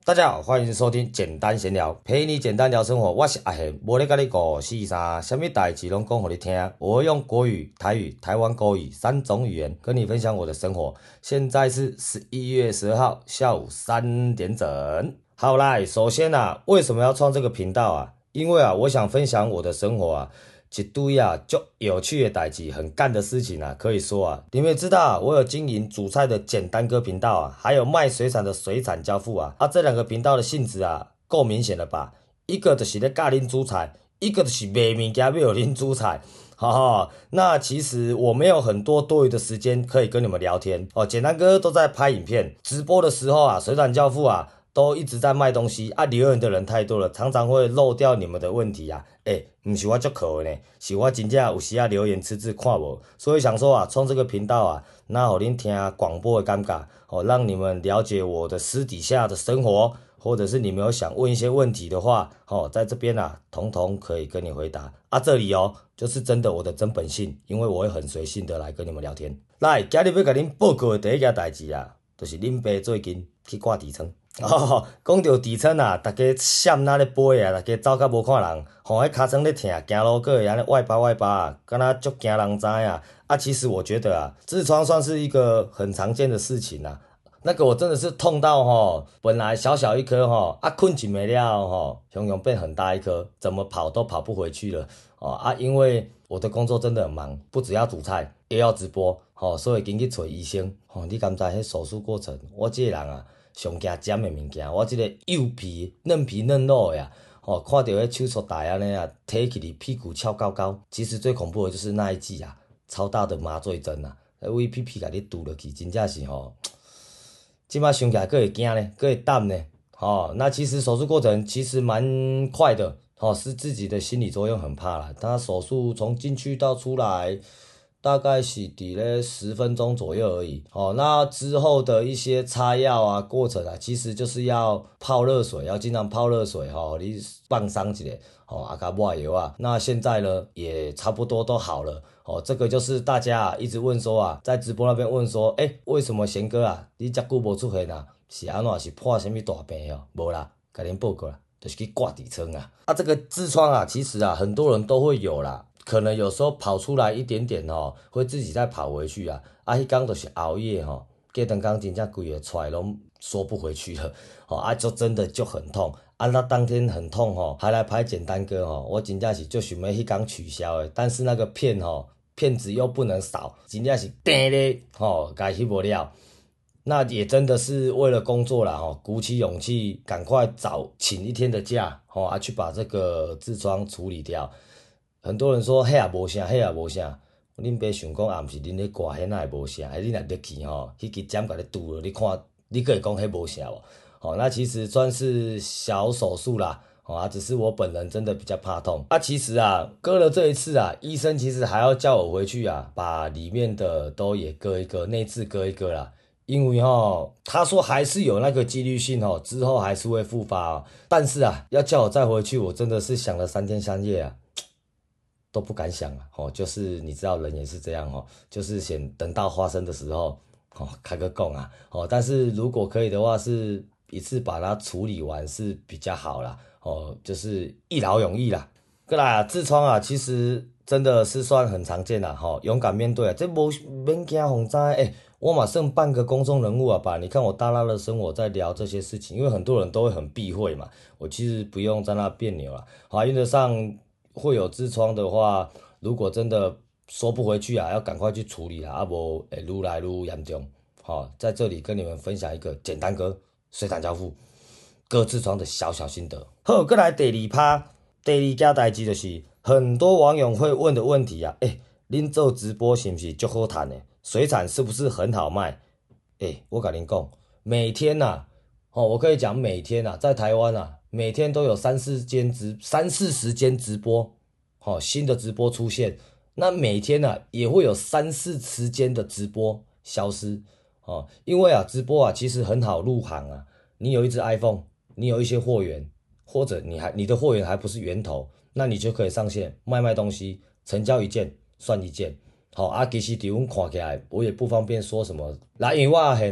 大家好，欢迎收听简单闲聊，陪你简单聊生活。我是阿贤，无咧甲你讲四三，什么代志拢讲互你听。我会用国语、台语、台湾国语3种语言跟你分享我的生活。现在是11月12号下午3点整。好啦，首先啊，为什么要创这个频道啊？因为啊，我想分享我的生活啊。一堆啊，就有趣的代志，很干的事情啊，可以说啊，你们也知道啊，我有经营煮菜的简单哥频道啊，还有卖水产的水产交付啊，这两个频道的性质啊，够明显了吧？一个就是在教恁煮菜，一个就是卖物件要有恁煮菜。那其实我没有很多余的时间可以跟你们聊天哦。简单哥都在拍影片，直播的时候啊，水产交付啊，都一直在卖东西啊，留言的人太多了，常常会漏掉你们的问题啊。不是我足可的呢，是我真正有时留言吃看无，所以想说啊，创这个频道啊，那互恁听广播的感觉让你们了解我的私底下的生活，或者是你们有想问一些问题的话在这边啊，统统可以跟你回答啊。这里就是真的我的真本性，因为我会很随性的来跟你们聊天。来，今日要甲恁报告的第一件代志啊，就是恁爸最近去挂痔疮。讲到痔疮啊，大家闪哪咧飞啊，大家走甲无看人，迄骹床咧疼，行路个会安尼歪巴啊，敢若足惊人知啊。其实我觉得啊，痔疮算是一个很常见的事情啊。那个我真的是痛到本来小小一颗困一暝了熊熊变很大一颗，怎么跑都跑不回去了因为我的工作真的很忙，不只要煮菜，也要直播所以紧去找医生你敢知迄手术过程，我这个人啊，上惊尖的物件，我这个幼皮嫩皮嫩肉的看到迄手术台安尼啊，提起你屁股翘高高。其实最恐怖的就是那一剂啊，超大的麻醉针啊，为屁屁甲你堵落去，真正是现在想起来还会惊呢，还会胆呢那其实手术过程其实蛮快的是自己的心理作用很怕啦。他手术从进去到出来大概是伫咧10分钟左右而已那之后的一些擦药啊过程啊，其实就是要泡热水，要经常泡热水你放松一下甲抹药啊。那现在呢也差不多都好了这个就是大家一直问说啊，在直播那边问说为什么贤哥啊你这久无出现啊，是安怎，是破什么大病无啦，甲恁报告啦，就是去挂痔疮啊。这个痔疮啊，其实啊很多人都会有啦，可能有时候跑出来一点点会自己再跑回去啊。迄天就是熬夜隔两天真正规个踹拢缩不回去了就真的就很痛那当天很痛还来拍简单哥我真正是就想要迄天取消的，但是那个片子又不能少，真正是叮咧甲翕无了。那也真的是为了工作啦鼓起勇气赶快请一天的假去把这个痔疮处理掉。很多人说迄也无啥，迄也无啥，恁爸想讲毋是恁咧挂，迄哪会无啥？你若入去迄支针甲你堵了，你看你可以讲迄无啥那其实算是小手术啦只是我本人真的比较怕痛其实啊割了这一次啊，医生其实还要叫我回去啊，把里面的都也割一割，内痔割一割啦。因为他说还是有那个几率性之后还是会复发但是啊要叫我再回去，我真的是想了3天3夜啊，都不敢想就是你知道人也是这样就是先等到发生的时候开个讲啊但是如果可以的话，是一次把它处理完是比较好啦就是一劳永逸啦。再来痔疮啊，其实真的是算很常见啦勇敢面对这无免惊互知我嘛算半个公众人物啊吧？你看我大大的生活在聊这些事情，因为很多人都会很避讳嘛，我其实不用在那别扭啦原则上会有痔疮的话，如果真的缩不回去啊，要赶快去处理啦不会愈来愈严重在这里跟你们分享一个简单割水产交付割痔疮的小心得。好，再来第2趴，第2件代志就是很多网友会问的问题啊恁做直播是不是足好赚的？水产是不是很好卖？我跟您讲，每天我可以讲每天在台湾每天都有30-40间直播新的直播出现。那每天也会有30-40间的直播消失因为直播其实很好入行你有一只 iPhone， 你有一些货源，或者你的货源还不是源头，那你就可以上线卖东西，成交一件算一件其实伫阮看起来，我也不方便说什么因为我现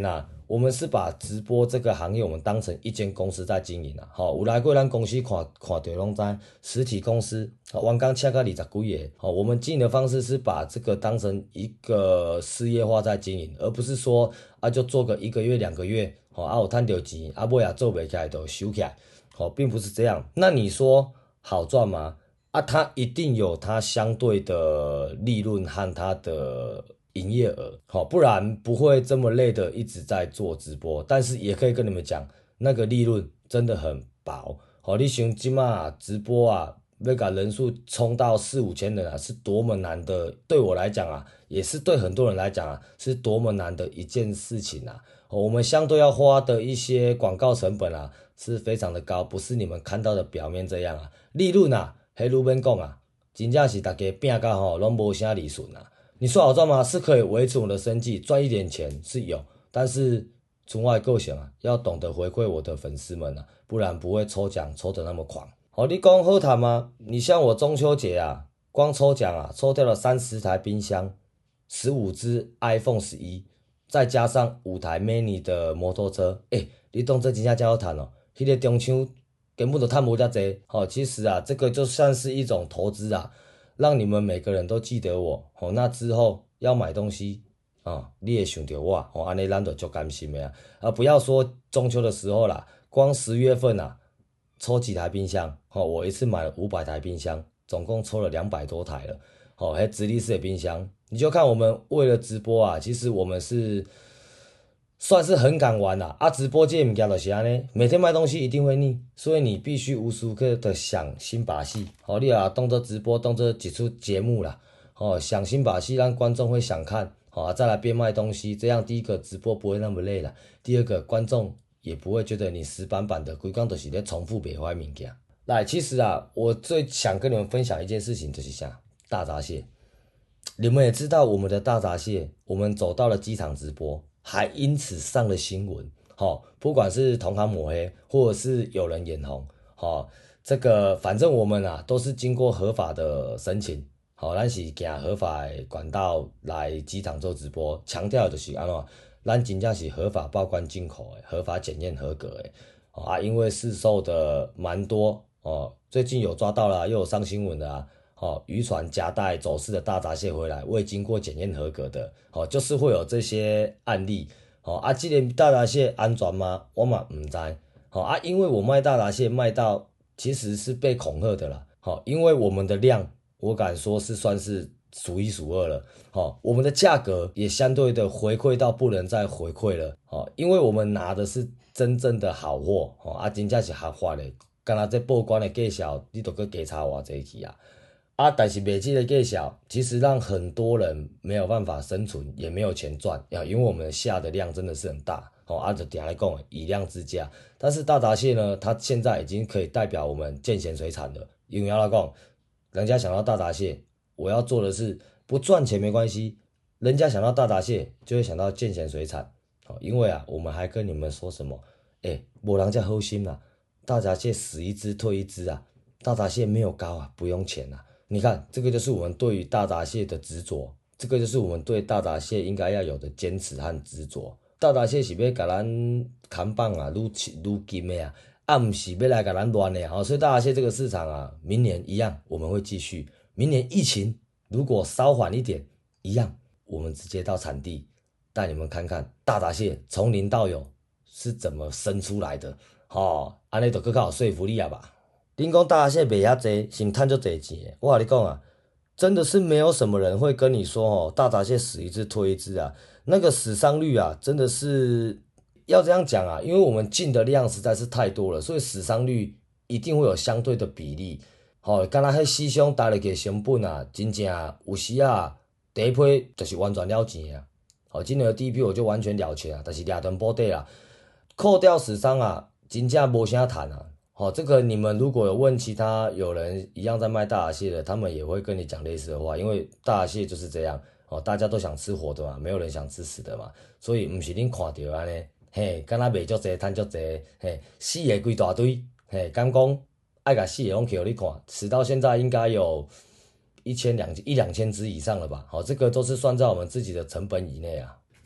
我们是把直播这个行业我们当成一间公司在经营啊。有来过咱公司看到拢知，实体公司员工请到20几个。我们经营的方式是把这个当成一个事业化在经营，而不是说就做个1个月2个月，有赚到钱，尾也做不起来就收起来，并不是这样。那你说好赚吗？它一定有它相对的利润和它的营业额，不然不会这么累的一直在做直播。但是也可以跟你们讲，那个利润真的很薄。你想现在直播要把人数冲到4、5千人是多么难的，对我来讲也是对很多人来讲是多么难的一件事情我们相对要花的一些广告成本是非常的高，不是你们看到的表面这样利润迄愈免讲真正是大家拼到拢无啥利润你说好赚吗？是可以维持我的生计，赚一点钱是有，但是从我的个性要懂得回馈我的粉丝们不然不会抽奖抽得那么狂。你讲好谈吗？你像我中秋节光抽奖抽掉了30台冰箱，15只 iPhone 11，再加上5台 mini 的摩托车。你当这真正真好赚迄个中秋根本就赚无遮济。其实这个就算是一种投资让你们每个人都记得我。那之后要买东西你也想到我安尼咱就足甘心的不要说中秋的时候啦，光10月份抽几台冰箱我一次买了500台冰箱，总共抽了200多台了迄直立式的冰箱。你就看我们为了直播其实我们是算是很敢玩直播这个物件就是安尼，每天卖东西一定会腻，所以你必须无时无刻的想新把戏你当作直播当作一出节目啦想新把戏让观众会想看再来边卖东西，这样第一个直播不会那么累啦，第二个观众也不会觉得你死板板的规工就是在重复别坏物件。来，其实我最想跟你们分享一件事情就是啥，大闸蟹。你们也知道我们的大闸蟹，我们走到了机场直播，还因此上了新闻不管是同行抹黑或者是有人眼红这个反正我们都是经过合法的申请咱是行合法的管道来机场做直播，强调的就是安怎咱真正是合法报关进口的，合法检验合格的因为市售的蛮多最近有抓到了又有上新闻的渔船夹带走私的大闸蟹回来未经过检验合格的就是会有这些案例这个大闸蟹安全吗？我嘛不知因为我卖大闸蟹卖到其实是被恐吓的啦因为我们的量我敢说是算是数一数二了我们的价格也相对的回馈到不能再回馈了因为我们拿的是真正的好货真正是合法的，敢若这报关的介绍你都去加差偌济去但是卖这个介绍其实让很多人没有办法生存，也没有钱赚因为我们下的量真的是很大就定来讲以量制价。但是大闸蟹呢，它现在已经可以代表我们见咸水产了，因为要来讲人家想到大闸蟹，我要做的是不赚钱没关系，人家想到大闸蟹就会想到见咸水产因为我们还跟你们说什么没人这好心大闸蟹死一只退一只大闸蟹没有膏不用钱你看这个就是我们对于大闸蟹的执着，这个就是我们对大闸蟹应该要有的坚持和执着。大闸蟹是要给咱扛棒愈金的不是要来给咱乱的所以大闸蟹这个市场明年一样我们会继续，明年疫情如果稍缓一点一样我们直接到产地带你们看看大闸蟹从零到有是怎么生出来的这样就更较有说服力吧。恁讲大闸蟹卖遐济，是毋趁足济钱的？我跟你讲真的是没有什么人会跟你说大闸蟹死一只退一只那个死伤率真的是要这样讲因为我们进的量实在是太多了，所以死伤率一定会有相对的比例敢若迄死伤带入去的成本真正有时第一批就是完全了钱今年的第一批我就完全了钱但是掠断保底扣掉死伤真正无啥赚这个你们如果有问其他有人一样在卖大闸蟹的，他们也会跟你讲类似的话，因为大闸蟹就是这样大家都想吃活的嘛，没有人想吃死的嘛，所以不是恁看到安尼敢若卖足济赚足济死的规大堆敢讲爱甲死的拢去互你看，死到现在应该有1000、2000只以上了吧这个都是算在我们自己的成本以内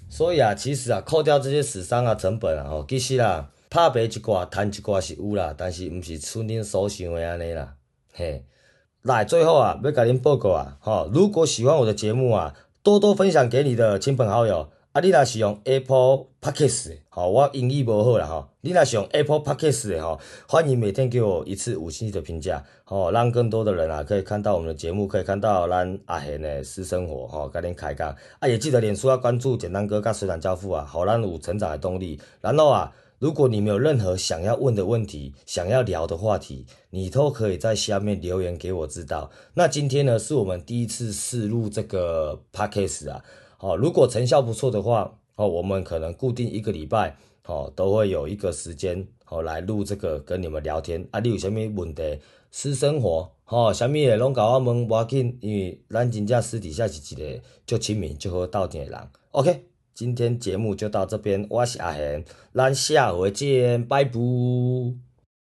所以啊，其实啊，扣掉这些死伤啊、成本啊，其实啦，拍卖一寡、赚一寡是有啦，但是毋是像恁所想的安尼啦，嘿。来，最后啊，要甲恁报告啊，如果喜欢我的节目啊，多多分享给你的亲朋好友。啊，你若是用 Apple Podcast 的，我英语无好啦，你若是用 Apple Podcast 的，欢迎每天给我一次5星的评价，让更多的人啊可以看到我们的节目，可以看到咱阿贤的私生活，甲恁开讲。啊，也记得脸书要关注简单哥甲水产教父啊，好咱有成长的动力。然后啊，如果你们有任何想要问的问题，想要聊的话题，你都可以在下面留言给我知道。那今天呢，是我们第一次试录这个 podcast 啊，如果成效不错的话，我们可能固定1个礼拜，都会有一个时间，来录这个跟你们聊天。啊，你有啥物问题？私生活，啥物的拢甲我问，无要紧，因为咱真正私底下是一个足亲民、足好斗阵的人。OK。今天节目就到这边，我是阿贤，咱下回见，拜拜。